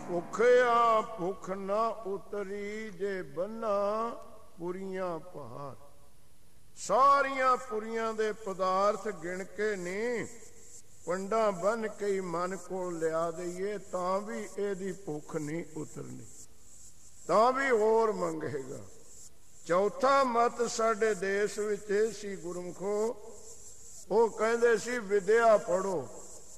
ਭੁੱਖਿਆ ਭੁੱਖ ਨਾ ਉਤਰੀ ਜੇ ਬੰਨਾ ਪੁਰੀਆਂ ਭਾਰ। ਸਾਰੀਆਂ ਪੁਰੀਆਂ ਦੇ ਪਦਾਰਥ ਗਿਣ ਕੇ ਨਹੀਂ, ਪੰਡਾ ਬੰਨ ਕੇ ਮਨ ਕੋਲ ਲਿਆ ਦਈਏ ਤਾਂ ਵੀ ਇਹਦੀ ਭੁੱਖ ਨਹੀਂ ਉਤਰਨੀ, ਤਾਂ ਵੀ ਹੋਰ ਮੰਗੇਗਾ। ਚੌਥਾ ਮਤ ਸਾਡੇ ਦੇਸ਼ ਵਿੱਚ ਇਹ ਸੀ ਗੁਰਮੁਖੋ, ਉਹ ਕਹਿੰਦੇ ਸੀ ਵਿਦਿਆ ਪੜ੍ਹੋ,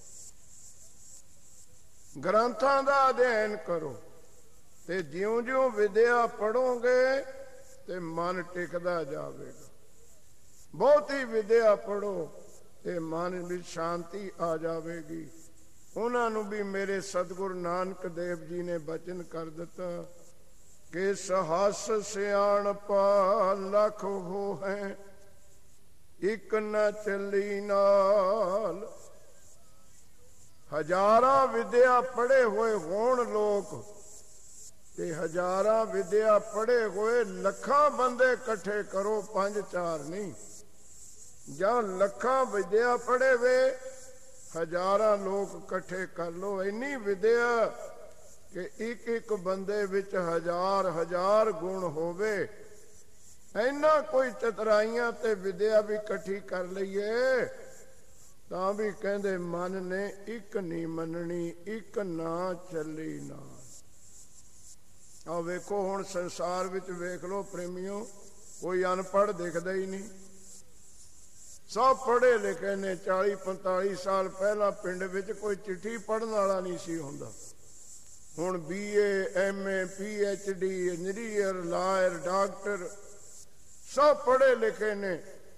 ਗ੍ਰੰਥਾਂ ਦਾ ਅਧਿਐਨ ਕਰੋ, ਤੇ ਜਿਉਂ-ਜਿਉਂ ਵਿਦਿਆ ਪੜ੍ਹੋਗੇ ਤੇ ਮਨ ਟਿਕਦਾ ਜਾਵੇਗਾ। ਬਹੁਤੀ ਵਿਦਿਆ ਪੜ੍ਹੋ ਤੇ ਮਨ ਵਿੱਚ ਸ਼ਾਂਤੀ ਆ ਜਾਵੇਗੀ। ਉਹਨਾਂ ਨੂੰ ਵੀ ਮੇਰੇ ਸਤਿਗੁਰੂ ਨਾਨਕ ਦੇਵ ਜੀ ਨੇ ਬਚਨ ਕਰ ਦਿੱਤਾ ਕਿ ਸਹਸ ਸਿਆਣਪਾ ਲੱਖ ਹੋ ਹੈ, ਇੱਕ ਨਾ ਚੱਲੀ ਨਾਲ। ਹਜ਼ਾਰਾਂ ਵਿਦਿਆ ਪੜ੍ਹੇ ਹੋਏ ਹੋਣ ਲੋਕ, ਤੇ ਹਜ਼ਾਰਾਂ ਵਿਦਿਆ ਪੜ੍ਹੇ ਹੋਏ ਲੱਖਾਂ ਬੰਦੇ ਇਕੱਠੇ ਕਰੋ, 5-4 ਨਹੀਂ। ਜਾਂ ਲੱਖਾਂ ਵਿਦਿਆ ਪੜ੍ਹੇ ਵੇ ਹਜ਼ਾਰਾਂ ਲੋਕ ਇਕੱਠੇ ਕਰ ਲੋ, ਇੰਨੀ ਵਿਦਿਆ ਕਿ ਇੱਕ ਇੱਕ ਬੰਦੇ ਵਿੱਚ 1000 ਗੁਣ ਹੋਵੇ। ਇੰਨਾ ਕੋਈ ਚਤਰਾਈਆਂ ਤੇ ਵਿਦਿਆ ਵੀ ਇਕੱਠੀ ਕਰ ਲਈਏ ਤਾਂ ਵੀ ਕਹਿੰਦੇ ਮਨ ਨੇ ਇੱਕ ਨਹੀਂ ਮੰਨਣੀ, ਇੱਕ ਨਾ ਚੱਲੀ ਨਾ। ਆਹ ਵੇਖੋ ਹੁਣ ਸੰਸਾਰ ਵਿੱਚ ਵੇਖ ਲੋ ਪ੍ਰੇਮੀਓ, ਕੋਈ ਅਨਪੜ੍ਹ ਦਿਖਦਾ ਹੀ ਨਹੀਂ, ਸਭ ਪੜ੍ਹੇ ਲਿਖੇ ਨੇ। 40-45 ਸਾਲ ਪਹਿਲਾਂ ਪਿੰਡ ਵਿੱਚ ਕੋਈ ਚਿੱਠੀ ਪੜ੍ਹਨ ਵਾਲਾ ਨਹੀਂ ਸੀ ਹੁੰਦਾ। ਹੁਣ BA MA PhD engineer lawyer doctor ਸਭ ਪੜ੍ਹੇ ਲਿਖੇ ਨੇ,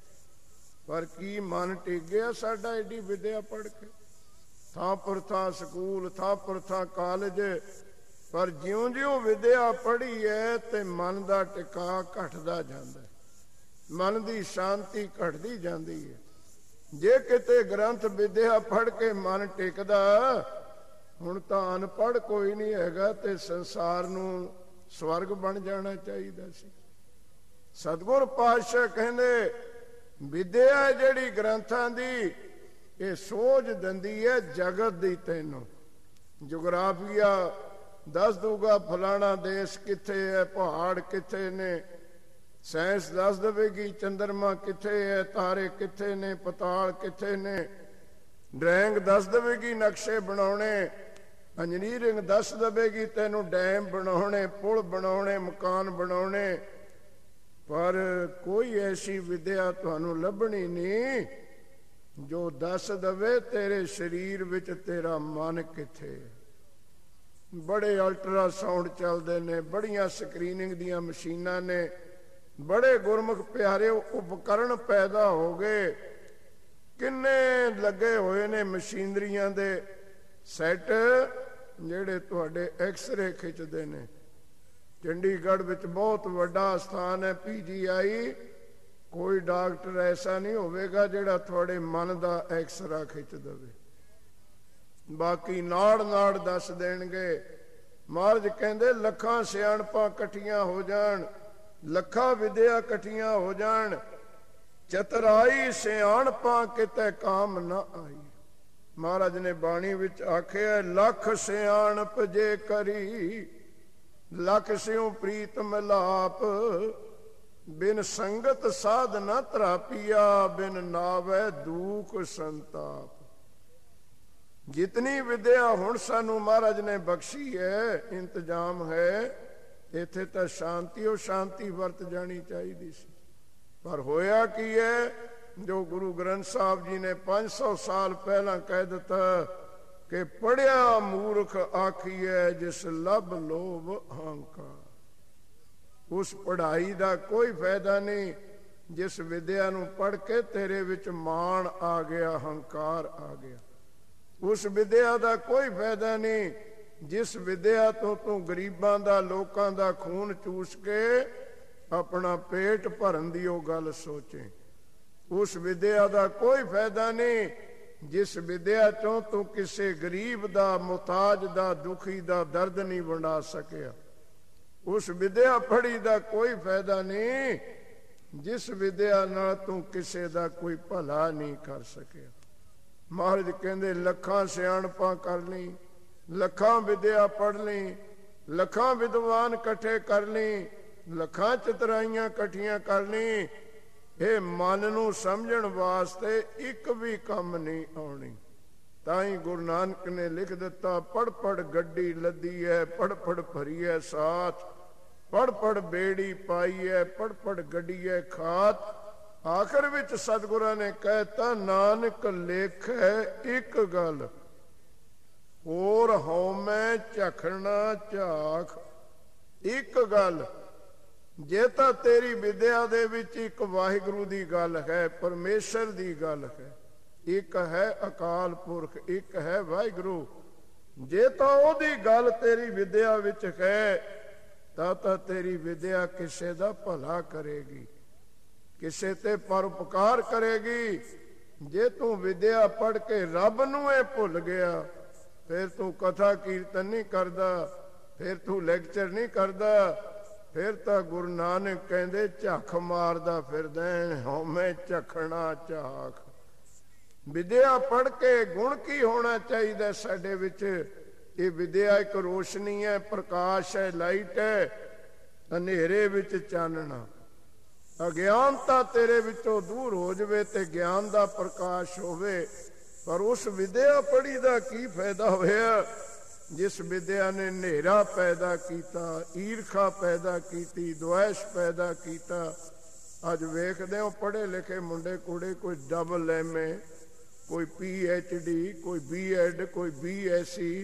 ਪਰ ਕੀ ਮਨ ਟਿਕ ਗਿਆ ਸਾਡਾ ਏਡੀ ਵਿਦਿਆ ਪੜ੍ਹ ਕੇ? ਥਾਂ ਪਰ ਥਾਂ ਸਕੂਲ, ਥਾਂ ਪਰ ਥਾਂ ਕਾਲਜ, ਪਰ ਜਿਉਂ-ਜਿਉਂ ਵਿਦਿਆ ਪੜ੍ਹੀ ਹੈ ਤੇ ਮਨ ਦਾ ਟਿਕਾ ਘਟਦਾ ਜਾਂਦਾ, ਮਨ ਦੀ ਸ਼ਾਂਤੀ ਘਟਦੀ ਜਾਂਦੀ ਹੈ। ਜੇ ਕਿਤੇ ਗ੍ਰੰਥ ਵਿਦਿਆ ਪੜ੍ਹ ਕੇ ਮਨ ਟਿਕਦਾ, ਹੁਣ ਤਾਂ ਅਨਪੜ੍ਹ ਕੋਈ ਨਹੀਂ ਹੈਗਾ ਤੇ ਸੰਸਾਰ ਨੂੰ ਸਵਰਗ ਬਣ ਜਾਣਾ ਚਾਹੀਦਾ ਸੀ। ਸਤਿਗੁਰ ਪਾਤਸ਼ਾਹ ਕਹਿੰਦੇ ਵਿਦਿਆ ਜਿਹੜੀ ਗ੍ਰੰਥਾਂ ਦੀ, ਇਹ ਸੋਝ ਦਿੰਦੀ ਹੈ ਜਗਤ ਦੀ। ਤੈਨੂੰ ਜੁਗਰਾਫੀਆ ਦੱਸ ਦੂਗਾ ਫਲਾਣਾ ਦੇਸ਼ ਕਿੱਥੇ ਹੈ, ਪਹਾੜ ਕਿੱਥੇ ਨੇ। ਸਾਇੰਸ ਦੱਸ ਦੇਵੇਗੀ ਚੰਦਰਮਾ ਕਿੱਥੇ ਹੈ, ਤਾਰੇ ਕਿੱਥੇ ਨੇ, ਪਤਾਲ ਕਿੱਥੇ ਨੇ। ਡਰਾਇੰਗ ਦੱਸ ਦੇਵੇਗੀ ਨਕਸ਼ੇ ਬਣਾਉਣੇ। ਇੰਜੀਨੀਅਰਿੰਗ ਦੱਸ ਦੇਵੇਗੀ ਤੈਨੂੰ ਡੈਮ ਬਣਾਉਣੇ, ਪੁਲ ਬਣਾਉਣੇ, ਮਕਾਨ ਬਣਾਉਣੇ। ਪਰ ਕੋਈ ਐਸੀ ਵਿਦਿਆ ਤੁਹਾਨੂੰ ਲੱਭਣੀ ਨਹੀਂ ਜੋ ਦੱਸ ਦਵੇ ਤੇਰੇ ਸਰੀਰ ਵਿੱਚ ਤੇਰਾ ਮਨ ਕਿੱਥੇ। ਬੜੇ ਅਲਟਰਾਸਾਊਂਡ ਚੱਲਦੇ ਨੇ, ਬੜੀਆਂ ਸਕਰੀਨਿੰਗ ਦੀਆਂ ਮਸ਼ੀਨਾਂ ਨੇ, ਬੜੇ ਗੁਰਮੁਖ ਪਿਆਰੇ ਉਪਕਰਨ ਪੈਦਾ ਹੋ ਗਏ, ਕਿੰਨੇ ਲੱਗੇ ਹੋਏ ਨੇ ਮਸ਼ੀਨਰੀਆਂ ਦੇ ਸੈੱਟ ਜਿਹੜੇ ਤੁਹਾਡੇ ਐਕਸਰੇ ਖਿੱਚਦੇ ਨੇ। ਚੰਡੀਗੜ੍ਹ ਵਿੱਚ ਬਹੁਤ ਵੱਡਾ ਸਥਾਨ ਹੈ PGI, ਕੋਈ ਡਾਕਟਰ ਐਸਾ ਨਹੀਂ ਹੋਵੇਗਾ ਜਿਹੜਾ ਤੁਹਾਡੇ ਮਨ ਦਾ ਐਕਸਰਾ ਖਿੱਚ ਦੇਵੇ। ਬਾਕੀ ਨਾੜ ਦੱਸ ਦੇਣਗੇ। ਮਹਾਰਾਜ ਕਹਿੰਦੇ ਲੱਖਾਂ ਸਿਆਣਪਾਂ ਇਕੱਠੀਆਂ ਹੋ ਜਾਣ, ਲੱਖਾਂ ਵਿਦਿਆ ਇਕੱਠੀਆਂ ਹੋ ਜਾਣ, ਚਤਰਾਈ ਸਿਆਣਪਾਂ ਕਿਤੇ ਕਾਮ ਨਾ ਆਈ। ਮਹਾਰਾਜ ਨੇ ਬਾਣੀ ਵਿੱਚ ਆਖਿਆ ਲੱਖ ਸਿਆਣਪ ਜੇ ਕਰੀ, ਲੱਖ ਸਿਉ ਪ੍ਰੀਤ ਮਿਲਾਪ, ਬਿਨ ਸੰਗਤ ਸਾਧ ਨਾ ਤਰਾਪੀਆ, ਬਿਨ ਨਾਵੈ ਦੂਖ ਸੰਤਾਪ। ਜਿਤਨੀ ਵਿਦਿਆ ਹੁਣ ਸਾਨੂੰ ਮਹਾਰਾਜ ਨੇ ਬਖਸ਼ੀ ਹੈ, ਇੰਤਜ਼ਾਮ ਹੈ, ਇੱਥੇ ਤਾਂ ਸ਼ਾਂਤੀ ਉਹ ਸ਼ਾਂਤੀ ਵਰਤ ਜਾਣੀ ਚਾਹੀਦੀ ਸੀ। ਪਰ ਹੋਇਆ ਕੀ ਹੈ, ਜੋ ਗੁਰੂ ਗ੍ਰੰਥ ਸਾਹਿਬ ਜੀ ਨੇ 500 ਸਾਲ ਪਹਿਲਾਂ ਕਹਿ ਦਿੱਤਾ ਕਿ ਪੜ੍ਹਿਆ ਮੂਰਖ ਆਖੀਐ ਜਿਸ ਲੱਭ ਲੋਭ ਅਹੰਕਾਰ। ਉਸ ਪੜ੍ਹਾਈ ਦਾ ਕੋਈ ਫਾਇਦਾ ਨਹੀਂ ਜਿਸ ਵਿਦਿਆ ਨੂੰ ਪੜ੍ਹ ਕੇ ਤੇਰੇ ਵਿੱਚ ਮਾਣ ਆ ਗਿਆ, ਹੰਕਾਰ ਆ ਗਿਆ। ਉਸ ਵਿਦਿਆ ਦਾ ਕੋਈ ਫਾਇਦਾ ਨਹੀਂ ਜਿਸ ਵਿਦਿਆ ਤੋਂ ਤੂੰ ਗਰੀਬਾਂ ਦਾ, ਲੋਕਾਂ ਦਾ ਖੂਨ ਚੂਸ ਕੇ ਆਪਣਾ ਪੇਟ ਭਰਨ ਦੀ ਉਹ ਗੱਲ ਸੋਚੇ। ਉਸ ਵਿਦਿਆ ਦਾ ਕੋਈ ਫਾਇਦਾ ਨਹੀਂ ਜਿਸ ਵਿਦਿਆ ਚੋਂ ਤੂੰ ਕਿਸੇ ਗਰੀਬ ਦਾ, ਮੁਹਤਾਜ ਦਾ, ਦੁਖੀ ਦਾ ਦਰਦ ਨਹੀਂ ਵੰਡਾ ਸਕਿਆ। ਉਸ ਵਿਦਿਆ ਪੜ੍ਹੀ ਦਾ ਕੋਈ ਫਾਇਦਾ ਨਹੀਂ ਜਿਸ ਵਿਦਿਆ ਨਾਲ ਤੂੰ ਕਿਸੇ ਦਾ ਕੋਈ ਭਲਾ ਨਹੀਂ ਕਰ ਸਕਿਆ। ਮਹਾਰਾਜ ਕਹਿੰਦੇ ਲੱਖਾਂ ਸਿਆਣਪਾਂ ਕਰ ਲਈ, ਲੱਖਾਂ ਵਿਦਿਆ ਪੜ੍ਹ ਲਈ, ਲੱਖਾਂ ਵਿਦਵਾਨ ਇਕੱਠੇ ਕਰ ਲਈ, ਲੱਖਾਂ ਚਤੁਰਾਈਆਂ ਇਕੱਠੀਆਂ ਕਰ ਲਈ, ਇਹ ਮਨ ਨੂੰ ਸਮਝਣ ਵਾਸਤੇ ਇੱਕ ਵੀ ਕੰਮ ਨਹੀਂ ਆਉਣੀ। ਤਾਂ ਹੀ ਗੁਰੂ ਨਾਨਕ ਨੇ ਲਿਖ ਦਿੱਤਾ, ਪੜ ਪੜ ਗੱਡੀ ਲੱਦੀ ਹੈ, ਪੜ ਪੜ ਭਰੀ ਹੈ ਸਾਥ, ਪੜ ਪੜ ਬੇੜੀ ਪਾਈ ਹੈ, ਪੜ ਪੜ ਗੱਡੀ ਹੈ ਖਾਤ। ਆਖਰ ਵਿੱਚ ਸਤਿਗੁਰਾਂ ਨੇ ਕਹਿਤਾ, ਨਾਨਕ ਲੇਖੈ ਇੱਕ ਗੱਲ, ਹੋਰ ਹਉਮੈ ਝਖਣਾ ਝਾਖ। ਇੱਕ ਗੱਲ, ਜੇ ਤਾਂ ਤੇਰੀ ਵਿਦਿਆ ਦੇ ਵਿੱਚ ਇੱਕ ਵਾਹਿਗੁਰੂ ਦੀ ਗੱਲ ਹੈ, ਪਰਮੇਸ਼ਰ ਦੀ ਗੱਲ ਹੈ, ਇੱਕ ਹੈ ਅਕਾਲ ਪੁਰਖ, ਇੱਕ ਹੈ ਵਾਹਿਗੁਰੂ, ਜੇ ਤਾਂ ਉਹਦੀ ਗੱਲ ਤੇਰੀ ਵਿਦਿਆ ਵਿੱਚ ਹੈ ਤਾਂ ਤੇਰੀ ਵਿਦਿਆ ਕਿਸੇ ਦਾ ਭਲਾ ਕਰੇਗੀ, ਕਿਸੇ ਤੇ ਪਰਉਪਕਾਰ ਕਰੇਗੀ। ਜੇ ਤੂੰ ਵਿਦਿਆ ਪੜ੍ਹ ਕੇ ਰੱਬ ਨੂੰ ਇਹ ਭੁੱਲ ਗਿਆ, ਫਿਰ ਤੂੰ ਕਥਾ ਕੀਰਤਨ ਨਹੀਂ ਕਰਦਾ, ਫਿਰ ਤੂੰ ਲੈਕਚਰ ਨਹੀਂ ਕਰਦਾ, ਫਿਰ ਤਾਂ ਗੁਰੂ ਨਾਨਕ ਕਹਿੰਦੇ ਝੱਖ ਮਾਰਦਾ ਫਿਰਦਾ, ਹਉਮੈ ਝਖਣਾ ਝਾਖ। ਵਿਦਿਆ ਪੜ੍ਹ ਕੇ ਗੁਣ ਕੀ ਹੋਣਾ ਚਾਹੀਦਾ ਸਾਡੇ ਵਿੱਚ? ਇਹ ਵਿਦਿਆ ਇੱਕ ਰੋਸ਼ਨੀ ਹੈ, ਪ੍ਰਕਾਸ਼ ਹੈ, ਲਾਈਟ ਹੈ, ਹਨੇਰੇ ਵਿੱਚ ਚਾਨਣਾ। ਅਗਿਆਨਤਾ ਤੇਰੇ ਵਿੱਚੋਂ ਦੂਰ ਹੋ ਜਾਵੇ ਤੇ ਗਿਆਨ ਦਾ ਪ੍ਰਕਾਸ਼ ਹੋਵੇ। ਪਰ ਉਸ ਵਿਦਿਆ ਪੜ੍ਹੀ ਦਾ ਕੀ ਫਾਇਦਾ ਹੋਇਆ ਜਿਸ ਵਿਦਿਆ ਨੇ ਹਨੇਰਾ ਪੈਦਾ ਕੀਤਾ, ਈਰਖਾ ਪੈਦਾ ਕੀਤੀ, ਦੁਆਸ਼ ਪੈਦਾ ਕੀਤਾ। ਅੱਜ ਵੇਖਦੇ ਹੋ ਪੜ੍ਹੇ ਲਿਖੇ ਮੁੰਡੇ ਕੁੜੇ, ਕੋਈ ਡਬਲ MA, ਕੋਈ PhD, ਕੋਈ B.Ed, ਕੋਈ B.Sc,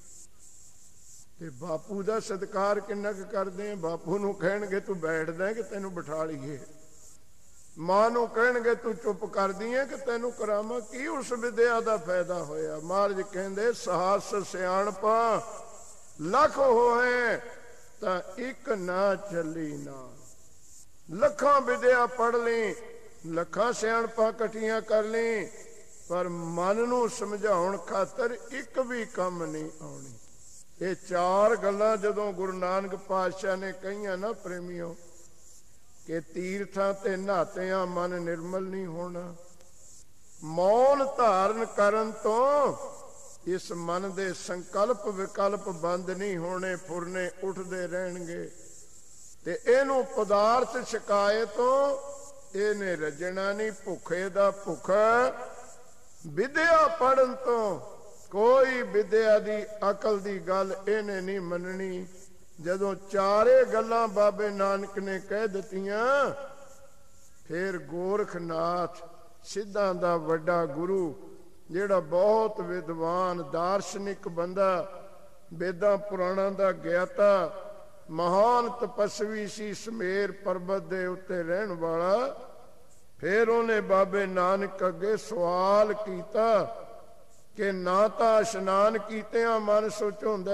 ਤੇ ਬਾਪੂ ਦਾ ਸਤਿਕਾਰ ਕਿੰਨਾ ਕੁ ਕਰਦੇ ਆ? ਬਾਪੂ ਨੂੰ ਕਹਿਣਗੇ ਤੂੰ ਬੈਠਦਾ ਕਿ ਤੈਨੂੰ ਬਿਠਾ ਲਈਏ, ਮਾਂ ਨੂੰ ਕਹਿਣਗੇ ਤੂੰ ਚੁੱਪ ਕਰਦੀ ਹੈ ਕਿ ਤੈਨੂੰ ਕਰਾਵਾਂ। ਕੀ ਉਸ ਵਿਦਿਆ ਦਾ ਫਾਇਦਾ ਹੋਇਆ? ਮਹਾਰਾਜ ਕਹਿੰਦੇ ਸਹਸ ਸਿਆਣਪਾ ਲੱਖ ਹੋਏ ਤਾਂ ਇੱਕ ਨਾ ਚੱਲੀ ਨਾ। ਲੱਖਾਂ ਵਿਦਿਆ ਪੜ੍ਹ ਲਈ, ਲੱਖਾਂ ਸਿਆਣਪਾ ਇਕੱਠੀਆਂ ਕਰ ਲਈ, ਪਰ ਮਨ ਨੂੰ ਸਮਝਾਉਣ ਖਾਤਰ ਇੱਕ ਵੀ ਕੰਮ ਨਹੀਂ ਆਉਣੀ। ਇਹ ਚਾਰ ਗੱਲਾਂ ਜਦੋਂ ਗੁਰੂ ਨਾਨਕ ਪਾਤਸ਼ਾਹ ਨੇ ਕਹੀਆਂ ਨਾ ਪ੍ਰੇਮੀਓ, ਕਿ ਤੀਰਥਾਂ ਤੇ ਨਹਾਤਿਆਂ ਮਨ ਨਿਰਮਲ ਨਹੀਂ ਹੋਣਾ, ਮੌਨ ਧਾਰਨ ਕਰਨ ਤੋਂ ਇਸ ਮਨ ਦੇ ਸੰਕਲਪ ਵਿਕਲਪ ਬੰਦ ਨਹੀਂ ਹੋਣੇ, ਫੁਰਨੇ ਉੱਠਦੇ ਰਹਿਣਗੇ, ਤੇ ਇਹਨੂੰ ਪਦਾਰਥ ਛਕਾਏ ਤੋਂ ਇਹਨੇ ਰੱਜਣਾ ਨਹੀਂ। ਭੁੱਖੇ ਦਾ ਭੁੱਖਾ ਵਿਦਿਆ ਪੜ੍ਹਨ ਤੋਂ, ਕੋਈ ਵਿਦਿਆ ਦੀ ਅਕਲ ਦੀ ਗੱਲ ਇਹਨੇ ਨਹੀਂ ਮੰਨਣੀ। ਜਦੋਂ ਚਾਰੇ ਗੱਲਾਂ ਬਾਬੇ ਨਾਨਕ ਨੇ ਕਹਿ ਦਿੱਤੀਆਂ, ਫਿਰ ਗੋਰਖਨਾਥ ਸਿੱਧਾਂ ਦਾ ਵੱਡਾ ਗੁਰੂ, ਜਿਹੜਾ ਬਹੁਤ ਵਿਦਵਾਨ ਦਾਰਸ਼ਨਿਕ ਬੰਦਾ, ਵੇਦਾਂ ਪੁਰਾਣਾਂ ਦਾ ਗਿਆਤਾ, ਮਹਾਨ ਤਪਸਵੀ ਸੀ, ਸਮੇਰ ਪਰਬਤ ਦੇ ਉੱਤੇ ਰਹਿਣ ਵਾਲਾ, ਫਿਰ ਉਹਨੇ ਬਾਬੇ ਨਾਨਕ ਅੱਗੇ ਸਵਾਲ ਕੀਤਾ ਕਿ ਨਾ ਤਾਂ ਇਸ਼ਨਾਨ ਕੀਤਿਆਂ ਮਨ ਸੁੱਚ ਹੁੰਦਾ,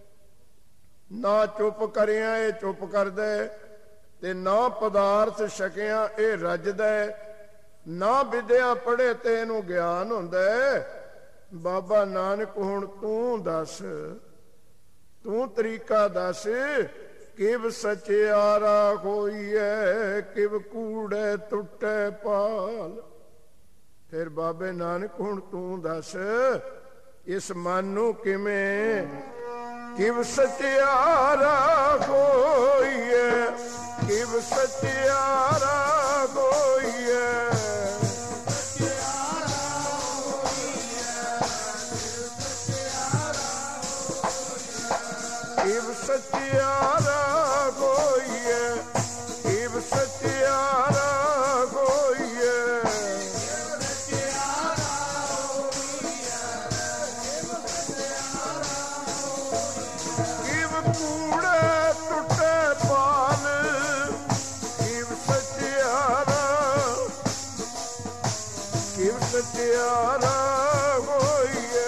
ਨਾ ਚੁੱਪ ਕਰਿਆ ਇਹ ਚੁੱਪ ਕਰਦਾ, ਤੇ ਨਾ ਪਦਾਰਥ ਛਕਿਆ ਇਹ ਰੱਜਦਾ, ਨਾ ਵਿਦਿਆ ਪੜ੍ਹੇ ਤੇ ਇਹਨੂੰ ਗਿਆਨ ਹੁੰਦਾ। ਬਾਬਾ ਨਾਨਕ ਹੁਣ ਤੂੰ ਦੱਸ, ਤੂੰ ਤਰੀਕਾ ਦੱਸ, ਕਿਵ ਸਚਿਆਰਾ ਹੋਈਐ, ਕਿਵ ਕੂੜੈ ਟੁੱਟੈ ਪਾਲ। ਫਿਰ ਬਾਬੇ ਨਾਨਕ ਹੁਣ ਤੂੰ ਦੱਸ, ਇਸ ਮਨ ਨੂੰ ਕਿਵੇਂ ਕਿਵ ਸਚਿਆਰਾ ਹੋਈਐ, ਕਿਵ ਸਚਿਆਰਾ ਹੋਈਐ, ਕਿਵ ਸਚਿਆਰਾ ਹੋਈਐ, ਕਿਵ ਸਚਿਆਰਾ ਹੋਈਐ, ਕਿਵ ਕੂੜੈ ਟੁੱਟੈ ਪਾਲ, ਕਿਵ ਸਚਿਆਰਾ, ਕਿਵ ਸਚਿਆਰਾ ਹੋਈਐ।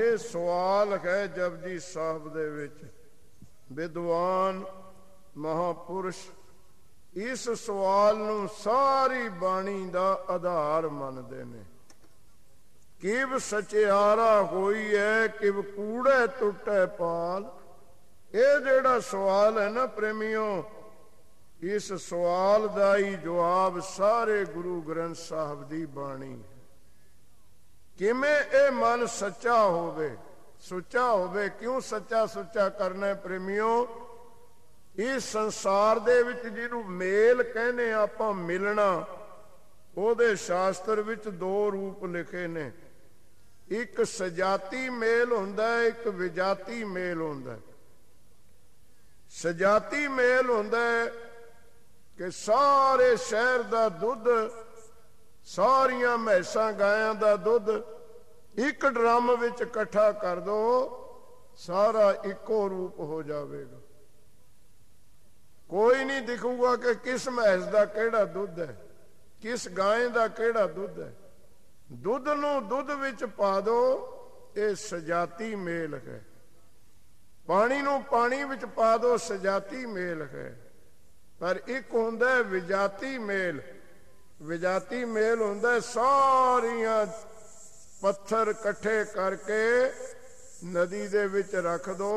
ਇਹ ਸਵਾਲ ਹੈ ਜਪਜੀ ਸਾਹਿਬ ਦੇ ਵਿੱਚ। ਵਿਦਵਾਨ ਮਹਾਪੁਰਸ਼ ਇਸ ਸਵਾਲ ਨੂੰ ਸਾਰੀ ਬਾਣੀ ਦਾ ਆਧਾਰ ਮੰਨਦੇ ਨੇ। ਕਿਵ ਸਚਿਆਰਾ ਹੋਈ ਹੈ, ਕਿਵ ਕੂੜੇ ਟੁੱਟੇ ਪਾਲ। ਇਹ ਜਿਹੜਾ ਸਵਾਲ ਹੈ ਨਾ ਪ੍ਰੇਮੀਓ, ਇਸ ਸਵਾਲ ਦਾ ਹੀ ਜਵਾਬ ਸਾਰੇ ਗੁਰੂ ਗ੍ਰੰਥ ਸਾਹਿਬ ਦੀ ਬਾਣੀ ਹੈ। ਕਿਵੇਂ ਇਹ ਮਨ ਸੱਚਾ ਹੋਵੇ, ਸੁੱਚਾ ਹੋਵੇ। ਕਿਉਂ ਸੱਚਾ ਸੁੱਚਾ ਕਰਨਾ ਪ੍ਰੇਮੀਓ? ਇਸ ਸੰਸਾਰ ਦੇ ਵਿੱਚ ਜਿਹਨੂੰ ਮੇਲ ਕਹਿੰਦੇ ਆਪਾਂ, ਮਿਲਣਾ, ਉਹਦੇ ਸ਼ਾਸਤਰ ਵਿੱਚ ਦੋ ਰੂਪ ਲਿਖੇ ਨੇ। ਇੱਕ ਸਜਾਤੀ ਮੇਲ ਹੁੰਦਾ, ਇੱਕ ਵਿਜਾਤੀ ਮੇਲ ਹੁੰਦਾ। ਸਜਾਤੀ ਮੇਲ ਹੁੰਦਾ ਕਿ ਸਾਰੇ ਸ਼ਹਿਰ ਦਾ ਦੁੱਧ, ਸਾਰੀਆਂ ਮੈਸਾਂ ਗਾਇਆਂ ਦਾ ਦੁੱਧ ਇੱਕ ਡਰਮ ਵਿੱਚ ਇਕੱਠਾ ਕਰ ਦੋ, ਸਾਰਾ ਇੱਕੋ ਰੂਪ ਹੋ ਜਾਵੇਗਾ। ਕੋਈ ਨਹੀਂ ਦਿਖੂਗਾ ਕਿ ਕਿਸ ਮੈਸ ਦਾ ਕਿਹੜਾ ਦੁੱਧ ਹੈ, ਕਿਸ ਗਾਂ ਦਾ ਕਿਹੜਾ ਦੁੱਧ ਹੈ। ਦੁੱਧ ਨੂੰ ਦੁੱਧ ਵਿੱਚ ਪਾ ਦੋ, ਇਹ ਸਜਾਤੀ ਮੇਲ ਹੈ। ਪਾਣੀ ਨੂੰ ਪਾਣੀ ਵਿੱਚ ਪਾ ਦੋ, ਸਜਾਤੀ ਮੇਲ ਹੈ। ਪਰ ਇੱਕ ਹੁੰਦਾ ਵਿਜਾਤੀ ਮੇਲ। ਵਿਜਾਤੀ ਮੇਲ ਹੁੰਦਾ ਸਾਰੀਆਂ ਪੱਥਰ ਇਕੱਠੇ ਕਰਕੇ ਨਦੀ ਦੇ ਵਿੱਚ ਰੱਖ ਦੋ,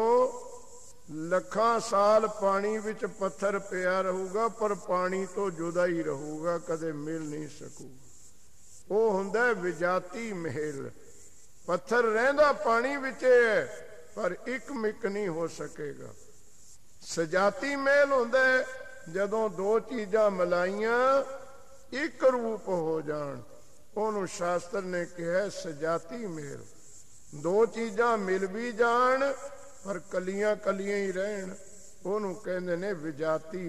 ਲੱਖਾਂ ਸਾਲ ਪਾਣੀ ਵਿੱਚ ਪੱਥਰ ਪਿਆ ਰਹੂਗਾ, ਪਰ ਪਾਣੀ ਤੋਂ ਜੁਦਾ ਹੀ ਰਹੂਗਾ, ਕਦੇ ਮਿਲ ਨਹੀਂ ਸਕੂਗਾ। ਉਹ ਹੁੰਦਾ ਵਿਜਾਤੀ ਮੇਲ। ਪੱਥਰ ਰਹਿੰਦਾ ਪਾਣੀ ਵਿੱਚ ਹੈ, ਪਰ ਇੱਕ ਮਿਕ ਨਹੀਂ ਹੋ ਸਕੇਗਾ। ਸਜਾਤੀ ਮੇਲ ਹੁੰਦਾ ਜਦੋਂ ਦੋ ਚੀਜ਼ਾਂ ਮਿਲਾਈਆਂ ਇੱਕ ਰੂਪ ਹੋ ਜਾਣ, ਉਹਨੂੰ ਸ਼ਾਸਤਰ ਨੇ ਕਿਹਾ ਸਜਾਤੀ ਮੇਲ। ਦੋ ਚੀਜ਼ਾਂ ਮਿਲ ਵੀ ਜਾਣ ਪਰ ਕਲੀਆਂ ਕਲੀਆਂ ਹੀ ਰਹਿਣ, ਉਹਨੂੰ ਕਹਿੰਦੇ ਨੇ ਵਿਜਾਤੀ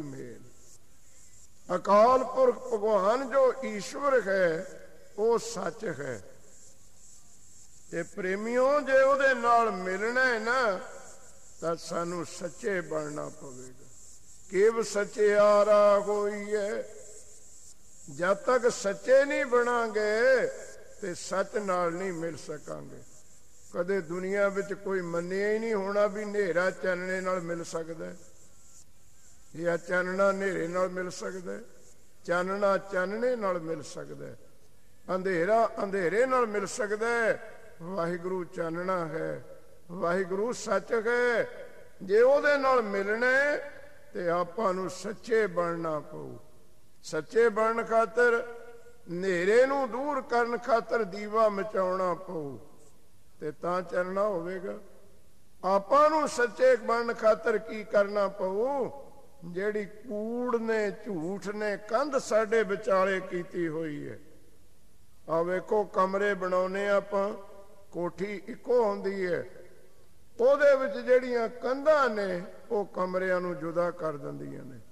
ਮੇਲ। ਅਕਾਲ ਪੁਰਖ ਭਗਵਾਨ ਜੋ ਈਸ਼ਵਰ ਹੈ ਉਹ ਸੱਚ ਹੈ। ਤੇ ਪ੍ਰੇਮੀਓ, ਜੇ ਉਹਦੇ ਨਾਲ ਮਿਲਣਾ ਹੈ ਨਾ ਤਾਂ ਸਾਨੂੰ ਸੱਚੇ ਬਣਨਾ ਪਵੇਗਾ। ਕਿਵ ਸਚਿਆਰਾ ਹੋਈ ਹੈ। ਜਦ ਤੱਕ ਸੱਚੇ ਨਹੀਂ ਬਣਾਂਗੇ ਤੇ ਸੱਚ ਨਾਲ ਨਹੀਂ ਮਿਲ ਸਕਾਂਗੇ। ਕਦੇ ਦੁਨੀਆ ਵਿੱਚ ਕੋਈ ਮੰਨਿਆ ਹੀ ਨਹੀਂ ਹੋਣਾ ਵੀ ਹਨੇਰਾ ਚਾਨਣੇ ਨਾਲ ਮਿਲ ਸਕਦਾ ਜਾਂ ਚਾਨਣਾ ਹਨੇਰੇ ਨਾਲ ਮਿਲ ਸਕਦਾ, ਚਾਨਣਾ ਚਾਨਣੇ ਨਾਲ ਮਿਲ ਸਕਦਾ, ਅੰਧੇਰਾ ਅੰਧੇਰੇ ਨਾਲ ਮਿਲ ਸਕਦਾ। ਵਾਹਿਗੁਰੂ ਚਾਨਣਾ ਹੈ, ਵਾਹਿਗੁਰੂ ਸੱਚ ਹੈ। ਜੇ ਉਹਦੇ ਨਾਲ ਮਿਲਣਾ ਤੇ ਆਪਾਂ ਨੂੰ ਸੱਚੇ ਬਣਨਾ ਪਊ। ਸੱਚੇ ਬਣਨ ਖਾਤਰ ਹਨੇਰੇ ਨੂੰ ਦੂਰ ਕਰਨ ਖਾਤਰ ਦੀਵਾ ਮਚਾਉਣਾ ਪਊ ਤੇ ਤਾਂ ਚੱਲਣਾ ਹੋਵੇਗਾ। ਆਪਾਂ ਨੂੰ ਸੱਚੇ ਬਣਨ ਖਾਤਰ ਕੀ ਕਰਨਾ ਪਊ? ਜਿਹੜੀ ਕੂੜ ਨੇ, ਝੂਠ ਨੇ ਕੰਧ ਸਾਡੇ ਵਿਚਾਲੇ ਕੀਤੀ ਹੋਈ ਹੈ। ਆ ਵੇਖੋ, ਕਮਰੇ ਬਣਾਉਨੇ ਆਪਾਂ, ਕੋਠੀ ਇੱਕੋ ਹੁੰਦੀ ਹੈ, ਉਹਦੇ ਵਿੱਚ ਜਿਹੜੀਆਂ ਕੰਧਾਂ ਨੇ ਉਹ ਕਮਰਿਆਂ ਨੂੰ ਜੁਦਾ ਕਰ ਦਿੰਦੀਆਂ ਨੇ।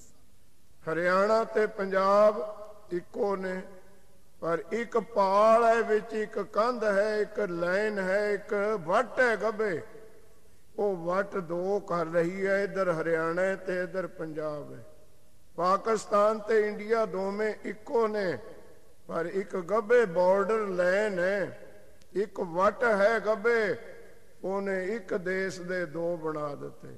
ਹਰਿਆਣਾ ਤੇ ਪੰਜਾਬ ਇੱਕੋ ਨੇ, ਪਰ ਇੱਕ ਪਾਲ ਹੈ, ਵਿੱਚ ਇੱਕ ਕੰਧ ਹੈ, ਇੱਕ ਲਾਈਨ ਹੈ, ਇੱਕ ਵੱਟ ਹੈ ਗੱਬੇ। ਉਹ ਵੱਟ ਦੋ ਕਰ ਰਹੀ ਹੈ, ਇੱਧਰ ਹਰਿਆਣਾ ਤੇ ਇੱਧਰ ਪੰਜਾਬ ਹੈ। ਪਾਕਿਸਤਾਨ ਤੇ ਇੰਡੀਆ ਦੋਵੇਂ ਇੱਕੋ ਨੇ, ਪਰ ਇੱਕ ਗੱਬੇ ਬਾਰਡਰ ਲਾਈਨ ਹੈ, ਇੱਕ ਵੱਟ ਹੈ ਗੱਬੇ। ਉਹਨੇ ਇੱਕ ਦੇਸ਼ ਦੇ ਦੋ ਬਣਾ ਦਿੱਤੇ।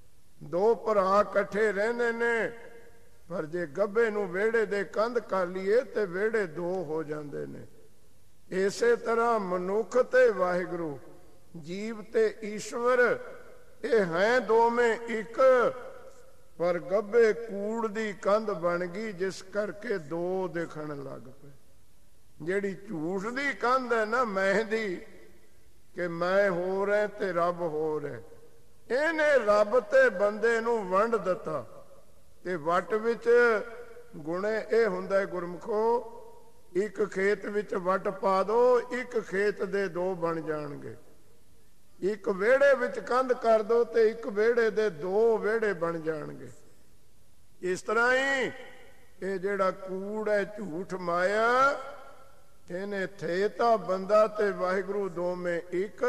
ਦੋ ਭਰਾ ਇਕੱਠੇ ਰਹਿੰਦੇ ਨੇ, ਪਰ ਜੇ ਗੱਬੇ ਨੂੰ ਵਿਹੜੇ ਦੇ ਕੰਧ ਕਰ ਲਈਏ ਤੇ ਵਿਹੜੇ ਦੋ ਹੋ ਜਾਂਦੇ ਨੇ। ਇਸੇ ਤਰ੍ਹਾਂ ਮਨੁੱਖ ਤੇ ਵਾਹਿਗੁਰੂ, ਜੀਵ ਤੇ ਈਸ਼ਵਰ, ਇਹ ਹੈ ਦੋਵੇਂ ਇੱਕ, ਪਰ ਗੱਬੇ ਕੂੜ ਦੀ ਕੰਧ ਬਣ ਗਈ, ਜਿਸ ਕਰਕੇ ਦੋ ਦਿਖਣ ਲੱਗ ਪਏ। ਜਿਹੜੀ ਝੂਠ ਦੀ ਕੰਧ ਹੈ ਨਾ, ਮੈਂ ਦੀ, ਕਿ ਮੈਂ ਹੋਰ ਹੈ ਤੇ ਰੱਬ ਹੋਰ ਹੈ, ਇਹਨੇ ਰੱਬ ਤੇ ਬੰਦੇ ਨੂੰ ਵੰਡ ਦਿੱਤਾ। ਤੇ ਵੱਟ ਵਿੱਚ ਗੁਣੇ ਇਹ ਹੁੰਦਾ ਗੁਰਮਖੋ, ਇੱਕ ਖੇਤ ਵਿੱਚ ਵੱਟ ਪਾ ਦੋ, ਇੱਕ ਖੇਤ ਦੇ ਦੋ ਬਣ ਜਾਣਗੇ। ਇੱਕ ਵਿਹੜੇ ਵਿੱਚ ਕੰਧ ਕਰ ਦੋ ਤੇ ਇੱਕ ਵਿਹੜੇ ਦੇ ਦੋ ਵਿਹੜੇ ਬਣ ਜਾਣਗੇ। ਇਸ ਤਰ੍ਹਾਂ ਹੀ ਇਹ ਜਿਹੜਾ ਕੂੜ ਹੈ, ਝੂਠ ਮਾਇਆ, ਇਹਨੇ ਥੇ ਤਾਂ ਬੰਦਾ ਤੇ ਵਾਹਿਗੁਰੂ ਦੋਵੇਂ ਇੱਕ,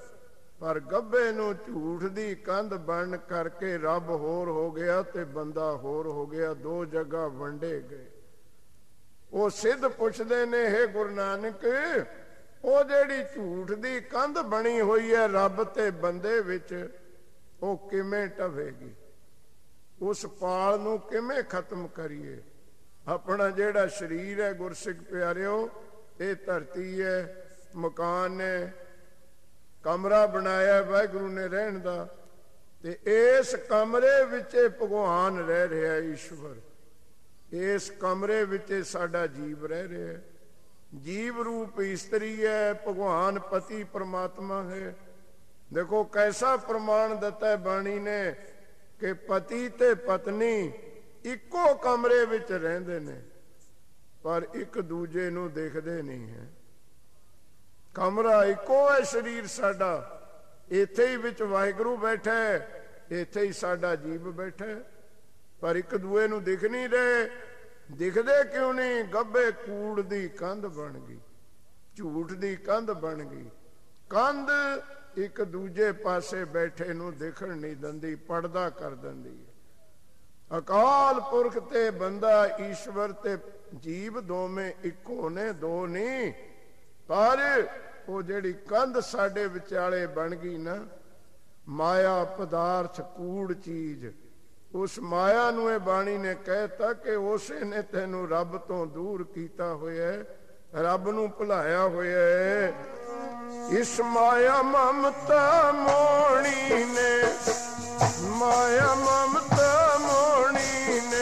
ਪਰ ਗੱਭੇ ਨੂੰ ਝੂਠ ਦੀ ਕੰਧ ਬਣਨ ਕਰਕੇ ਰੱਬ ਹੋਰ ਹੋ ਗਿਆ ਤੇ ਬੰਦਾ ਹੋਰ ਹੋ ਗਿਆ, ਦੋ ਜਗ੍ਹਾ ਵੰਡੇ ਗਏ। ਉਹ ਸਿੱਧ ਪੁੱਛਦੇ ਨੇ, ਹੇ ਗੁਰੂ ਨਾਨਕ, ਉਹ ਜਿਹੜੀ ਝੂਠ ਦੀ ਕੰਧ ਬਣੀ ਹੋਈ ਹੈ ਰੱਬ ਤੇ ਬੰਦੇ ਵਿੱਚ, ਉਹ ਕਿਵੇਂ ਢਵੇਗੀ? ਉਸ ਪਾਲ ਨੂੰ ਕਿਵੇਂ ਖਤਮ ਕਰੀਏ? ਆਪਣਾ ਜਿਹੜਾ ਸਰੀਰ ਹੈ ਗੁਰਸਿੱਖ ਪਿਆਰਿਓ, ਇਹ ਧਰਤੀ ਹੈ, ਮਕਾਨ ਹੈ, ਕਮਰਾ ਬਣਾਇਆ ਵਾਹਿਗੁਰੂ ਨੇ ਰਹਿਣ ਦਾ, ਤੇ ਇਸ ਕਮਰੇ ਵਿੱਚ ਭਗਵਾਨ ਰਹਿ ਰਿਹਾ, ਈਸ਼ਵਰ ਇਸ ਕਮਰੇ ਵਿੱਚ ਸਾਡਾ ਜੀਵ ਰਹਿ ਰਿਹਾ। ਜੀਵ ਰੂਪ ਇਸਤਰੀ ਹੈ, ਭਗਵਾਨ ਪਤੀ ਪਰਮਾਤਮਾ ਹੈ। ਦੇਖੋ ਕੈਸਾ ਪ੍ਰਮਾਣ ਦਿੱਤਾ ਬਾਣੀ ਨੇ ਕਿ ਪਤੀ ਤੇ ਪਤਨੀ ਇੱਕੋ ਕਮਰੇ ਵਿੱਚ ਰਹਿੰਦੇ ਨੇ, ਪਰ ਇੱਕ ਦੂਜੇ ਨੂੰ ਦੇਖਦੇ ਨਹੀਂ ਹੈ। ਕਮਰਾ ਇੱਕੋ ਹੈ, ਸਰੀਰ ਸਾਡਾ, ਇੱਥੇ ਹੀ ਵਿੱਚ ਵਾਹਿਗੁਰੂ ਬੈਠਾ ਹੈ, ਇੱਥੇ ਹੀ ਸਾਡਾ ਜੀਵ ਬੈਠਾ ਹੈ, ਪਰ ਇੱਕ ਦੂਏ ਨੂੰ ਦਿਖ ਨਹੀਂ ਰਹੇ। ਦਿਖਦੇ ਕਿਉਂ ਨਹੀਂ? ਗੱਭੇ ਕੂੜ ਦੀ ਕੰਧ ਬਣ ਗਈ, ਝੂਠ ਦੀ ਕੰਧ ਬਣ ਗਈ। ਕੰਧ ਇੱਕ ਦੂਜੇ ਪਾਸੇ ਬੈਠੇ ਨੂੰ ਦਿਖਣ ਨਹੀਂ ਦਿੰਦੀ, ਪਰਦਾ ਕਰ ਦਿੰਦੀ ਹੈ। ਅਕਾਲ ਪੁਰਖ ਤੇ ਬੰਦਾ, ਈਸ਼ਵਰ ਤੇ ਜੀਵ ਦੋਵੇਂ ਇੱਕੋ ਨੇ, ਦੋ ਨਹੀਂ। ਪਰ ਉਹ ਜਿਹੜੀ ਕੰਧ ਸਾਡੇ ਵਿਚਾਲੇ ਬਣ ਗਈ ਨਾ, ਮਾਇਆ ਪਦਾਰਥ ਕੂੜ ਚੀਜ਼, ਉਸ ਮਾਇਆ ਨੂੰ ਇਹ ਬਾਣੀ ਨੇ ਕਹਿਤਾ ਕਿ ਉਸੇ ਨੇ ਤੈਨੂੰ ਰੱਬ ਤੋਂ ਦੂਰ ਕੀਤਾ ਹੋਇਆ, ਰੱਬ ਨੂੰ ਭੁਲਾਇਆ ਹੋਇਆ ਹੈ। ਇਸ ਮਾਇਆ ਮਮਤਾ ਮੋਣੀ ਨੇ, ਮਾਇਆ ਮਮਤਾ ਮੋਣੀ ਨੇ,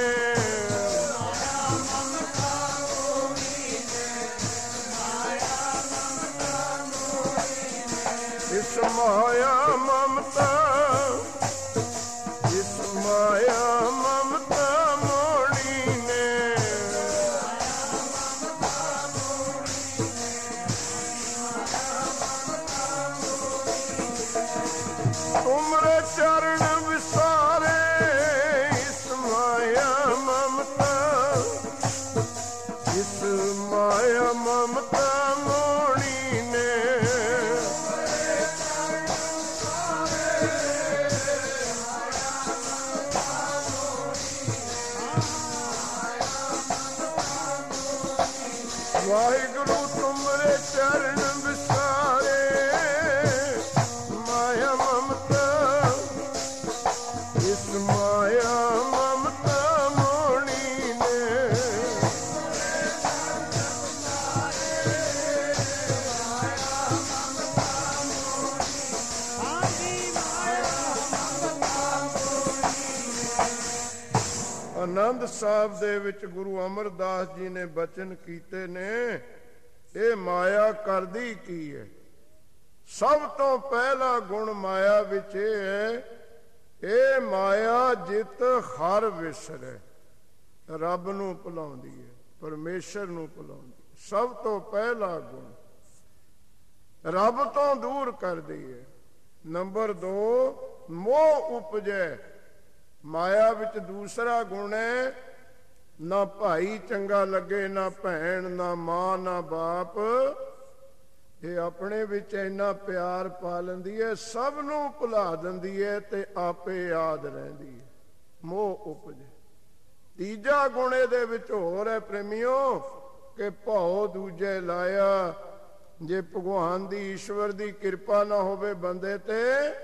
ਇਸ ਮਾਇਆ ਮਮਤਾ, ਇਸ ਮਾਇਆ ਮਮਤਾ ਮੋਣੀ ਨੇ, ਤੁਮਰੇ ਚਰਨ ਵਿਸਾਰੇ, ਇਸ ਮਾਇਆ ਮਮਤਾ, ਇਸ ਮਾਇਆ ਮਮਤਾ ਮੋਣੀ ਨੇ। ਵਾਹਿਗੁਰੂ ਤੁਮਰੇ ਚਰਨ ਵਿਸਾਰੇ, ਮਾਇਆ ਮਮਤਾ, ਇਸ ਮਾਇਆ ਮਮਤਾ ਮੋਣੀ ਨੇ। ਆਨੰਦ ਸਾਹਿਬ ਦੇ ਵਿੱਚ ਗੁਰੂ ਅਮਰਦਾਸ ਜੀ ਨੇ ਬਚਨ ਕੀਤੇ ਨੇ, ਇਹ ਮਾਇਆ ਕਰਦੀ ਕੀ ਹੈ? ਸਭ ਤੋਂ ਪਹਿਲਾ ਗੁਣ ਮਾਇਆ ਵਿੱਚ ਇਹ ਹੈ, ਇਹ ਮਾਇਆ ਜਿਤ ਹਰ ਵਿਸਰੈ, ਰੱਬ ਨੂੰ ਭੁਲਾਉਂਦੀ ਹੈ, ਪਰਮੇਸ਼ਰ ਨੂੰ ਭੁਲਾਉਂਦੀ ਹੈ। ਸਭ ਤੋਂ ਪਹਿਲਾ ਗੁਣ ਰੱਬ ਤੋਂ ਦੂਰ ਕਰਦੀ ਹੈ। ਨੰਬਰ 2, ਮੋਹ ਉਪਜੈ। ਮਾਇਆ ਵਿੱਚ ਦੂਸਰਾ ਗੁਣ ਹੈ, ਨਾ ਭਾਈ ਚੰਗਾ ਲੱਗੇ, ਨਾ ਭੈਣ, ਨਾ ਮਾਂ, ਨਾ ਬਾਪ। ਇਹ ਆਪਣੇ ਵਿੱਚ ਇੰਨਾ ਪਿਆਰ ਪਾ ਲੈਂਦੀ ਹੈ, ਸਭ ਨੂੰ ਭੁਲਾ ਦਿੰਦੀ ਹੈ ਤੇ ਆਪੇ ਯਾਦ ਰਹਿੰਦੀ ਹੈ। ਮੋਹ ਉਪਜੇ। ਤੀਜਾ ਗੁਣ ਇਹਦੇ ਵਿੱਚ ਹੋਰ ਹੈ ਪ੍ਰੇਮੀਓ, ਕਿ ਭਉ ਦੂਜੇ ਲਾਇਆ। ਜੇ ਭਗਵਾਨ ਦੀ, ਈਸ਼ਵਰ ਦੀ ਕਿਰਪਾ ਨਾ ਹੋਵੇ ਬੰਦੇ ਤੇ,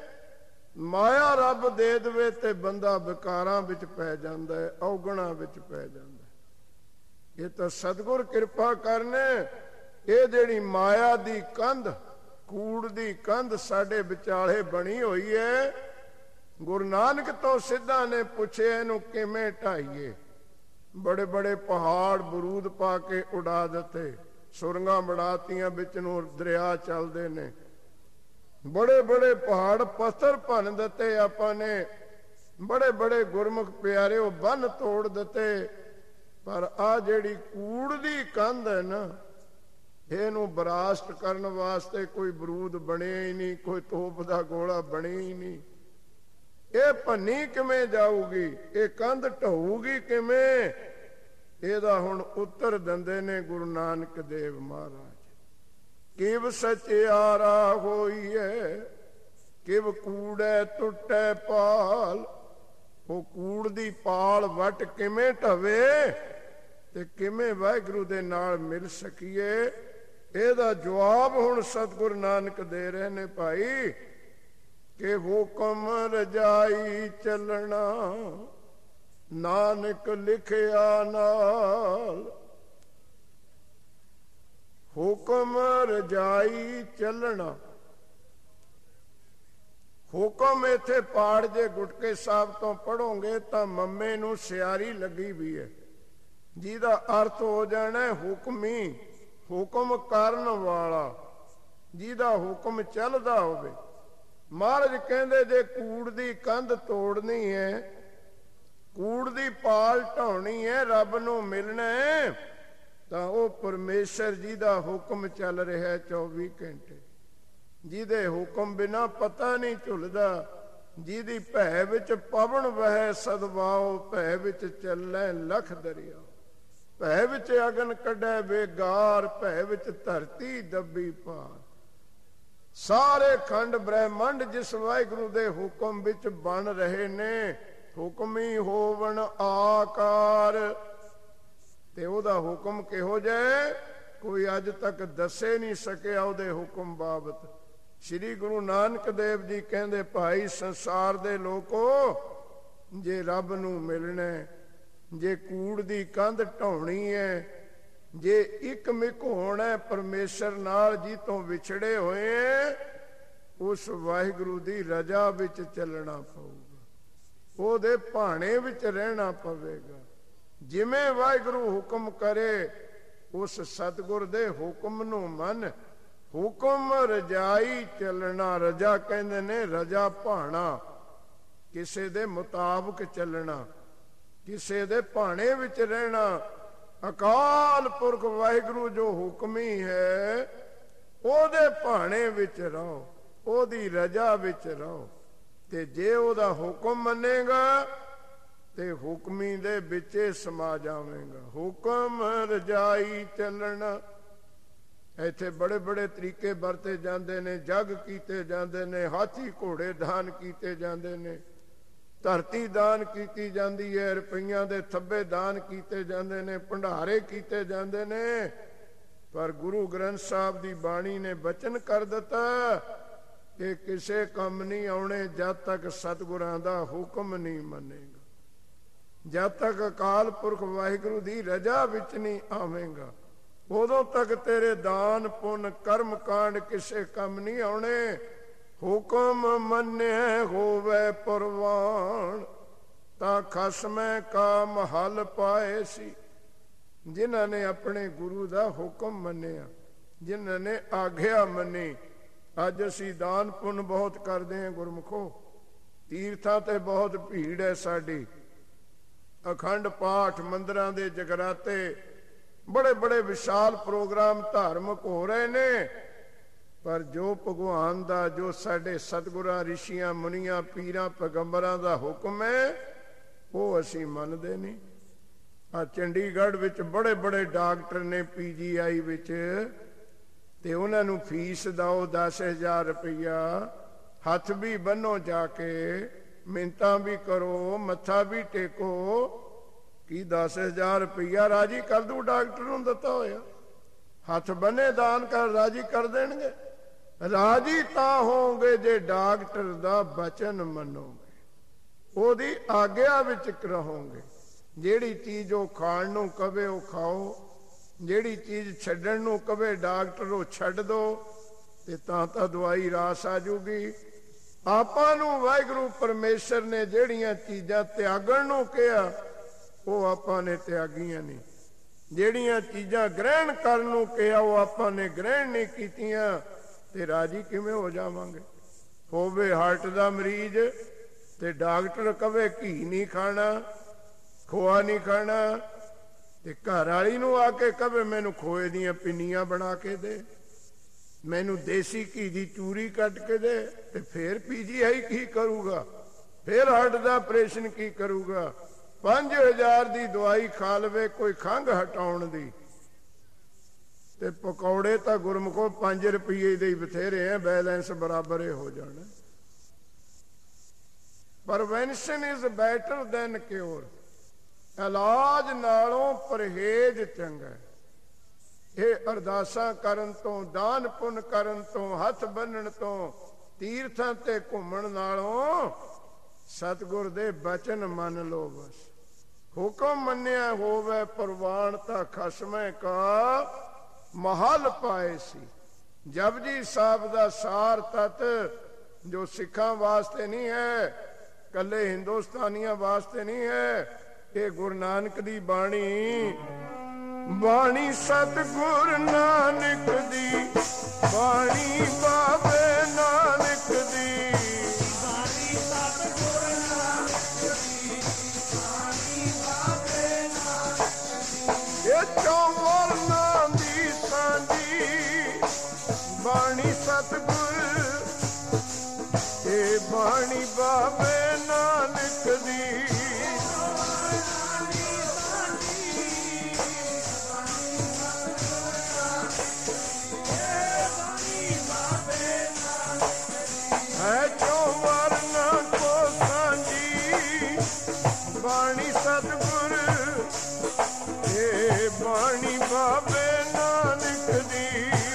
ਮਾਇਆ ਰੱਬ ਦੇ ਦੇਵੇ ਤੇ ਬੰਦਾ ਵਿਕਾਰਾਂ ਵਿੱਚ ਪੈ ਜਾਂਦਾ ਹੈ, ਔਗਣਾ ਵਿੱਚ ਪੈ ਜਾਂਦਾ ਹੈ। ਇਹ ਤਾਂ ਸਤਿਗੁਰ ਕਿਰਪਾ ਕਰਨੇ। ਇਹ ਜਿਹੜੀ ਮਾਇਆ ਦੀ ਕੰਧ, ਕੂੜ ਦੀ ਕੰਧ ਸਾਡੇ ਵਿਚਾਲੇ ਬਣੀ ਹੋਈ ਹੈ, ਗੁਰੂ ਨਾਨਕ ਤੋਂ ਸਿੱਧਾ ਨੇ ਪੁੱਛਿਆ ਇਹਨੂੰ ਕਿਵੇਂ ਢਾਈਏ। ਬੜੇ ਬੜੇ ਪਹਾੜ ਬਰੂਦ ਪਾ ਕੇ ਉਡਾ ਦਿੱਤੇ, ਸੁਰੰਗਾਂ ਬਣਾਤੀਆਂ, ਵਿੱਚ ਨੂੰ ਦਰਿਆ ਚੱਲਦੇ ਨੇ। ਬੜੇ ਬੜੇ ਪਹਾੜ ਪੱਥਰ ਭੰਨ ਦਿੱਤੇ ਆਪਾਂ ਨੇ, ਬੜੇ ਬੜੇ ਗੁਰਮੁਖ ਪਿਆਰਿਓ ਬੰਨ ਤੋੜ ਦਿੱਤੇ। ਪਰ ਆ ਜਿਹੜੀ ਕੂੜ ਦੀ ਕੰਧ ਹੈ ਨਾ, ਇਹਨੂੰ ਬਰਾਸਟ ਕਰਨ ਵਾਸਤੇ ਕੋਈ ਬਰੂਦ ਬਣਿਆ ਹੀ ਨਹੀਂ, ਕੋਈ ਤੋਪ ਦਾ ਗੋਲਾ ਬਣਿਆ ਹੀ ਨਹੀਂ। ਇਹ ਭੰਨੀ ਕਿਵੇਂ ਜਾਊਗੀ? ਇਹ ਕੰਧ ਢਹੂਗੀ ਕਿਵੇਂ? ਇਹਦਾ ਹੁਣ ਉੱਤਰ ਦਿੰਦੇ ਨੇ ਗੁਰੂ ਨਾਨਕ ਦੇਵ ਮਹਾਰਾਜ। ਕਿਵ ਸਚਿਆਰਾ ਹੋਈਐ, ਕਿਵ ਕੂੜੈ ਟੁੱਟੈ ਪਾਲ। ਉਹ ਕੂੜ ਦੀ ਪਾਲ ਵੱਟ ਕਿਵੇਂ ਢਵੇ ਤੇ ਕਿਵੇਂ ਵਾਹਿਗੁਰੂ ਦੇ ਨਾਲ ਮਿਲ ਸਕੀਏ, ਇਹਦਾ ਜਵਾਬ ਹੁਣ ਸਤਿਗੁਰੂ ਨਾਨਕ ਦੇ ਰਹੇ ਨੇ ਭਾਈ ਕਿ ਹੁਕਮ ਰਜਾਈ ਚੱਲਣਾ ਨਾਨਕ ਲਿਖਿਆ ਨਾਲ। ਹੁਕਮ ਰਜਾਈ ਚੱਲਣਾ, ਹੁਕਮ ਇੱਥੇ ਪਾੜ ਜੇ ਗੁਟਕੇ ਸਾਹਿਬ ਤੋਂ ਪੜੋਗੇ ਤਾਂ ਮੰਮੇ ਨੂੰ ਸਿਆਰੀ ਲੱਗੀ ਵੀ ਹੈ, ਜਿਹਦਾ ਅਰਥ ਹੋ ਜਾਣਾ ਹੁਕਮੀ, ਹੁਕਮ ਕਰਨ ਵਾਲਾ, ਜਿਹਦਾ ਹੁਕਮ ਚੱਲਦਾ ਹੋਵੇ। ਮਹਾਰਾਜ ਕਹਿੰਦੇ ਜੇ ਕੂੜ ਦੀ ਕੰਧ ਤੋੜਨੀ ਹੈ, ਕੂੜ ਦੀ ਪਾਲ ਢਾਉਣੀ ਹੈ, ਰੱਬ ਨੂੰ ਮਿਲਣਾ ਹੈ, ਤਾਂ ਉਹ ਪਰਮੇਸ਼ਰ ਜੀ ਦਾ ਹੁਕਮ ਚੱਲ ਰਿਹਾ 24 ਘੰਟੇ, ਜਿਹਦੇ ਹੁਕਮ ਬਿਨਾ ਪਤਾ ਨਹੀਂ ਝੁੱਲਦਾ, ਜਿਹਦੀ ਭੈ ਵਿੱਚ ਪਵਨ ਵਹੈ ਸਦਵਾਓ, ਭੈ ਵਿੱਚ ਚੱਲੈ ਲਖ ਦਰਿਆ, ਭੈ ਵਿੱਚ ਅਗਨ ਕੱਢੈ ਬੇਗਾਰ, ਭੈ ਵਿੱਚ ਧਰਤੀ ਦੱਬੀ ਪਾਰ। ਸਾਰੇ ਖੰਡ ਬ੍ਰਹਿਮੰਡ ਜਿਸ ਵਾਹਿਗੁਰੂ ਦੇ ਹੁਕਮ ਵਿੱਚ ਬਣ ਰਹੇ ਨੇ, ਹੁਕਮੀ ਹੋਵਣ ਆਕਾਰ। ਤੇ ਉਹਦਾ ਹੁਕਮ ਕਿਹੋ ਜਿਹਾ ਕੋਈ ਅੱਜ ਤੱਕ ਦੱਸੇ ਨਹੀਂ ਸਕਿਆ ਉਹਦੇ ਹੁਕਮ ਬਾਬਤ। ਸ੍ਰੀ ਗੁਰੂ ਨਾਨਕ ਦੇਵ ਜੀ ਕਹਿੰਦੇ ਭਾਈ ਸੰਸਾਰ ਦੇ ਲੋਕੋ, ਜੇ ਰੱਬ ਨੂੰ ਮਿਲਣਾ, ਜੇ ਕੂੜ ਦੀ ਕੰਧ ਢਾਉਣੀ ਹੈ, ਜੇ ਇੱਕ ਮਿਕ ਹੋਣਾ ਪਰਮੇਸ਼ਰ ਨਾਲ ਜੀ ਤੋਂ ਵਿਛੜੇ ਹੋਏ, ਉਸ ਵਾਹਿਗੁਰੂ ਦੀ ਰਜਾ ਵਿੱਚ ਚੱਲਣਾ ਪਊਗਾ, ਉਹਦੇ ਭਾਣੇ ਵਿੱਚ ਰਹਿਣਾ ਪਵੇਗਾ। ਜਿਵੇਂ ਵਾਹਿਗੁਰੂ ਹੁਕਮ ਕਰੇ ਉਸ ਸਤਿਗੁਰ ਦੇ ਹੁਕਮ ਨੂੰ ਮੰਨ। ਹੁਕਮ ਰਜਾਈ ਚੱਲਣਾ, ਰਜਾ ਕਹਿੰਦੇ ਨੇ ਰਜਾ ਭਾਣਾ, ਕਿਸੇ ਦੇ ਮੁਤਾਬਕ ਚੱਲਣਾ, ਕਿਸੇ ਦੇ ਭਾਣੇ ਵਿੱਚ ਰਹਿਣਾ। ਅਕਾਲ ਪੁਰਖ ਵਾਹਿਗੁਰੂ ਜੋ ਹੁਕਮੀ ਹੈ, ਉਹਦੇ ਭਾਣੇ ਵਿੱਚ ਰਹੋ, ਉਹਦੀ ਰਜਾ ਵਿੱਚ ਰਹੋ। ਤੇ ਜੇ ਉਹਦਾ ਹੁਕਮ ਮੰਨੇਗਾ ਤੇ ਹੁਕਮੀ ਦੇ ਵਿੱਚ ਸਮਾ ਜਾਵੇਗਾ। ਹੁਕਮ ਰਜਾਈ ਚੱਲਣਾ, ਇੱਥੇ ਬੜੇ ਬੜੇ ਤਰੀਕੇ ਵਰਤੇ ਜਾਂਦੇ ਨੇ, ਜਗ ਕੀਤੇ ਜਾਂਦੇ ਨੇ, ਹਾਥੀ ਘੋੜੇ ਦਾਨ ਕੀਤੇ ਜਾਂਦੇ ਨੇ, ਧਰਤੀ ਦਾਨ ਕੀਤੀ ਜਾਂਦੀ ਹੈ, ਰੁਪਈਆਂ ਦੇ ਥੱਬੇ ਦਾਨ ਕੀਤੇ ਜਾਂਦੇ ਨੇ, ਭੰਡਾਰੇ ਕੀਤੇ ਜਾਂਦੇ ਨੇ। ਪਰ ਗੁਰੂ ਗ੍ਰੰਥ ਸਾਹਿਬ ਦੀ ਬਾਣੀ ਨੇ ਬਚਨ ਕਰ ਦਿੱਤਾ ਕਿ ਕਿਸੇ ਕੰਮ ਨਹੀਂ ਆਉਣੇ ਜਦ ਤੱਕ ਸਤਿਗੁਰਾਂ ਦਾ ਹੁਕਮ ਨਹੀਂ ਮੰਨੇਗਾ, ਜਦ ਤੱਕ ਅਕਾਲ ਪੁਰਖ ਵਾਹਿਗੁਰੂ ਦੀ ਰਜਾ ਵਿੱਚ ਨਹੀਂ ਆਵੇਂਗਾ, ਉਦੋਂ ਤੱਕ ਤੇਰੇ ਦਾਨ ਪੁੰਨ ਕਰਮ ਕਾਂਡ ਕਿਸੇ ਕੰਮ ਨਹੀਂ ਆਉਣੇ। ਹੁਕਮ ਮੰਨਿਆ ਹੋਵੇ ਪ੍ਰਵਾਨ, ਤਾਂ ਖਸਮੈ ਕਾ ਮਹਲ ਪਾਏ ਸੀ। ਜਿਨ੍ਹਾਂ ਨੇ ਆਪਣੇ ਗੁਰੂ ਦਾ ਹੁਕਮ ਮੰਨਿਆ, ਜਿਨ੍ਹਾਂ ਨੇ ਆਗਿਆ ਮੰਨੀ। ਅੱਜ ਅਸੀਂ ਦਾਨ ਪੁੰਨ ਬਹੁਤ ਕਰਦੇ ਹਾਂ ਗੁਰਮੁਖੋ, ਤੀਰਥਾਂ ਤੇ ਬਹੁਤ ਭੀੜ ਹੈ ਸਾਡੀ, ਅਖੰਡ ਪਾਠ, ਮੰਦਰਾਂ ਦੇ ਜਗਰਾਤੇ, ਬੜੇ ਬੜੇ ਵਿਸ਼ਾਲ ਪ੍ਰੋਗਰਾਮ ਧਾਰਮਿਕ ਹੋ ਰਹੇ ਨੇ। ਪਰ ਜੋ ਭਗਵਾਨ ਦਾ, ਜੋ ਸਾਡੇ ਸਤਿਗੁਰਾਂ, ਰਿਸ਼ੀਆਂ, ਮੁਨੀਆਂ, ਪੀਰਾਂ, ਪੈਗੰਬਰਾਂ ਦਾ ਹੁਕਮ ਹੈ, ਉਹ ਅਸੀਂ ਮੰਨਦੇ ਨਹੀਂ। ਆ ਚੰਡੀਗੜ੍ਹ ਵਿੱਚ ਬੜੇ ਬੜੇ ਡਾਕਟਰ ਨੇ PGI ਵਿੱਚ, ਤੇ ਉਹਨਾਂ ਨੂੰ ਫੀਸ ਦਿਓ 10,000 ਰੁਪਈਆ, ਹੱਥ ਵੀ ਬੰਨੋ ਜਾ ਕੇ, ਮਿੰਨਤਾਂ ਵੀ ਕਰੋ, ਮੱਥਾ ਵੀ ਟੇਕੋ। ਕੀ 10,000 ਰੁਪਈਆ ਰਾਜੀ ਕਰ ਦੂ ਡਾਕਟਰ ਨੂੰ ਦਿੱਤਾ ਹੋਇਆ? ਹੱਥ ਬੰਨੇ ਦਾਨ ਕਰ ਰਾਜੀ ਕਰ ਦੇਣਗੇ? ਰਾਜੀ ਤਾਂ ਹੋਗੇ ਜੇ ਡਾਕਟਰ ਦਾ ਬਚਨ ਮੰਨੋਗੇ, ਉਹਦੀ ਆਗਿਆ ਵਿੱਚ ਰਹੋਗੇ। ਜਿਹੜੀ ਚੀਜ਼ ਉਹ ਖਾਣ ਨੂੰ ਕਵੇ ਉਹ ਖਾਓ, ਜਿਹੜੀ ਚੀਜ਼ ਛੱਡਣ ਨੂੰ ਕਵੇ ਡਾਕਟਰ ਉਹ ਛੱਡ ਦੋ, ਤੇ ਤਾਂ ਦਵਾਈ ਰਾਸ ਆ ਜੂਗੀ। ਆਪਾਂ ਨੂੰ ਵਾਹਿਗੁਰੂ ਪਰਮੇਸ਼ਰ ਨੇ ਜਿਹੜੀਆਂ ਚੀਜ਼ਾਂ ਤਿਆਗਣ ਨੂੰ ਕਿਹਾ, ਉਹ ਆਪਾਂ ਨੇ ਤਿਆਗੀਆਂ ਨਹੀਂ। ਜਿਹੜੀਆਂ ਚੀਜ਼ਾਂ ਗ੍ਰਹਿਣ ਕਰਨ ਨੂੰ ਕਿਹਾ, ਉਹ ਆਪਾਂ ਨੇ ਗ੍ਰਹਿਣ ਨਹੀਂ ਕੀਤੀਆਂ, ਤੇ ਰਾਜੀ ਕਿਵੇਂ ਹੋ ਜਾਵਾਂਗੇ? ਹੋਵੇ ਹਾਰਟ ਦਾ ਮਰੀਜ਼ ਤੇ ਡਾਕਟਰ ਕਵੇ ਘੀ ਨਹੀਂ ਖਾਣਾ, ਖੋਆ ਨਹੀਂ ਖਾਣਾ, ਤੇ ਘਰ ਵਾਲੀ ਨੂੰ ਆ ਕੇ ਕਵੇ ਮੈਨੂੰ ਖੋਏ ਦੀਆਂ ਪਿੰਨੀਆਂ ਬਣਾ ਕੇ ਦੇ, ਮੈਨੂੰ ਦੇਸੀ ਘੀ ਦੀ ਚੂਰੀ ਕੱਟ ਕੇ ਦੇ, ਤੇ ਫੇਰ PGI ਕੀ ਕਰੂਗਾ? ਫੇਰ ਹਾਰਟ ਦਾ ਆਪਰੇਸ਼ਨ ਕੀ ਕਰੂਗਾ? 5,000 ਦੀ ਦਵਾਈ ਖਾ ਲਵੇ ਕੋਈ ਖੰਘ ਹਟਾਉਣ ਦੀ, ਤੇ ਪਕੌੜੇ ਤਾਂ ਗੁਰਮੁਖੋ 5 ਰੁਪਏ ਦੇ ਹੀ ਬਥੇਰੇ ਆ, ਬੈਲੈਂਸ ਬਰਾਬਰ ਹੋ ਜਾਣਾ। Prevention is better than cure, ਇਲਾਜ ਨਾਲੋਂ ਪਰਹੇਜ਼ ਚੰਗਾ। ਇਹ ਅਰਦਾਸਾਂ ਕਰਨ ਤੋਂ, ਦਾਨ ਪੁੰਨ ਕਰਨ ਤੋਂ, ਹੱਥ ਬੰਨਣ ਤੋਂ, ਤੀਰਥਾਂ ਤੇ ਘੁੰਮਣ ਨਾਲੋਂ ਸਤਿਗੁਰ ਦੇ ਬਚਨ ਮੰਨ ਲੋ ਬਸ। ਹੁਕਮ ਮੰਨਿਆ ਹੋਵੇ ਪ੍ਰਵਾਨ ਤਾਂ ਖਸਮੈ ਕਾ ਮਹਲ ਪਾਏ ਸੀ। ਜਪਜੀ ਸਾਹਿਬ ਦਾ ਸਾਰ ਤਤ ਜੋ ਸਿੱਖਾਂ ਵਾਸਤੇ ਨਹੀਂ ਹੈ, ਕੱਲੇ ਹਿੰਦੁਸਤਾਨੀਆਂ ਵਾਸਤੇ ਨਹੀਂ ਹੈ, ਇਹ ਗੁਰੂ ਨਾਨਕ ਦੀ ਬਾਣੀ, ਬਾਣੀ ਸਤਿਗੁਰ ਨਾਨਕ ਦੀ, ਬਾਣੀ ਬਾਬੇ ਨਾਨਕ ਦੀ, ਬਾਣੀ ਸਤਿਗੁਰ ਨਾਨਕ ਦੀ, ਬਾਣੀ ਬਾਬੇ ਨਾਨਕ ਦੀ। ਇਹ ਚੌਵਰ ਨਾਮ ਦੀ ਸਾਂਝੀ ਬਾਣੀ ਸਤਿਗੁਰ, ਇਹ ਬਾਣੀ ਬਾਬੇ ਨਾਨਕ ਦੀ। ਹੈ ਚੌਵਰ ਨਾ ਕੋ ਸਾਂਝੀ ਬਾਣੀ ਸਤਿਗੁਰ, ਇਹ ਬਾਣੀ ਬਾਬੇ ਨਾਨਕ ਦੀ।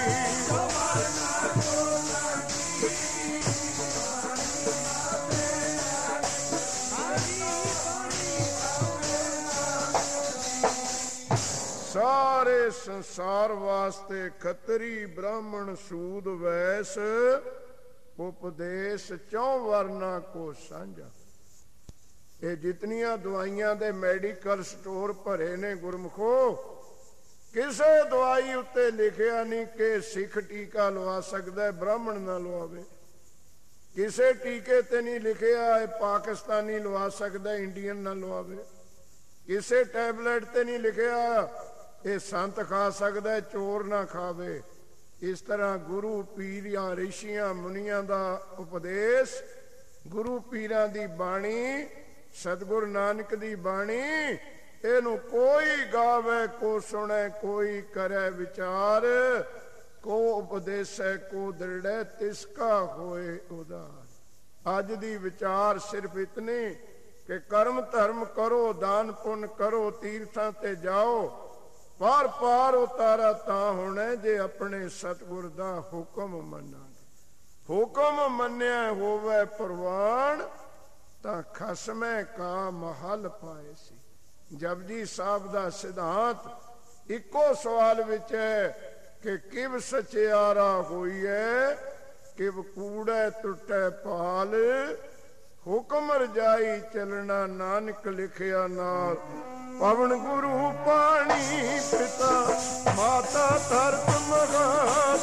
ਸਾਰੇ ਸੰਸਾਰ ਵਾਸਤੇ ਖੱਤਰੀ ਬ੍ਰਾਹਮਣ ਸੂਦ ਵੈਸ ਉਪਦੇਸ਼ ਚੌ ਵਰਨਾ ਕੋ ਸਾਂਝਾ। ਇਹ ਜਿਤਨੀਆਂ ਦਵਾਈਆਂ ਦੇ ਮੈਡੀਕਲ ਸਟੋਰ ਭਰੇ ਨੇ ਗੁਰਮੁਖੋ, ਕਿਸੇ ਦਵਾਈ ਉੱਤੇ ਲਿਖਿਆ ਨਹੀਂ ਕਿ ਸਿੱਖ ਟੀਕਾ ਲਵਾ ਸਕਦਾ, ਬ੍ਰਾਹਮਣ ਨਾ ਲਵਾਵੇ। ਕਿਸੇ ਟੀਕੇ ਤੇ ਨਹੀਂ ਲਿਖਿਆ ਇਹ ਪਾਕਿਸਤਾਨੀ ਲਵਾ ਸਕਦਾ, ਇੰਡੀਅਨ ਨਾ ਲਵਾਵੇ। ਕਿਸੇ ਟੈਬਲੇਟ ਤੇ ਨਹੀਂ ਲਿਖਿਆ ਇਹ ਸੰਤ ਖਾ ਸਕਦਾ, ਚੋਰ ਨਾ ਖਾਵੇ। ਇਸ ਤਰ੍ਹਾਂ ਗੁਰੂ ਪੀਰਾਂ ਰਿਸ਼ੀਆਂ ਮੁਨੀਆਂ ਦਾ ਉਪਦੇਸ਼, ਗੁਰੂ ਪੀਰਾਂ ਦੀ ਬਾਣੀ, ਸਤਿਗੁਰ ਨਾਨਕ ਦੀ ਬਾਣੀ, ਇਹਨੂੰ ਕੋਈ ਗਾਵੇ ਕੋ ਸੁਣੇ, ਕੋਈ ਕਰੇ ਵਿਚਾਰ, ਕੋ ਉਪਦੇਸੈ ਕੋ ਦ੍ਰਿੜੈ ਤਿਸਕਾ ਹੋਏ ਉਦਾਰ। ਅੱਜ ਦੀ ਵਿਚਾਰ ਸਿਰਫ ਇਤਨੀ ਕਿ ਕਰਮ ਧਰਮ ਕਰੋ, ਦਾਨ ਪੁੰਨ ਕਰੋ, ਤੀਰਥਾਂ ਤੇ ਜਾਓ, ਪਾਰ ਪਾਰ ਉਤਾਰਾ ਤਾਂ ਹੋਣਾ ਜੇ ਆਪਣੇ ਸਤਿਗੁਰ ਦਾ ਹੁਕਮ ਮੰਨਾਂਗੇ। ਹੁਕਮ ਮੰਨਿਆ ਹੋਵੇ ਪ੍ਰਵਾਨ ਤਾਂ ਖਸਮੈ ਕਾ ਮਹਲ ਪਾਏ ਸੀ। ਜਪਜੀ ਸਾਹਿਬ ਦਾ ਸਿਧਾਂਤ ਇੱਕੋ ਸਵਾਲ ਵਿੱਚ ਹੈ ਕਿ ਕਿਵ ਸਚਿਆਰਾ ਹੋਈਐ, ਕਿਵ ਕੂੜੈ ਟੁੱਟੈ ਪਾਲ, ਹੁਕਮ ਰਜਾਈ ਚੱਲਣਾ ਨਾਨਕ ਲਿਖਿਆ ਨਾਲ। ਪਵਨ ਗੁਰੂ ਪਾਣੀ ਪਿਤਾ ਮਾਤਾ ਧਰਤ ਮਗਾ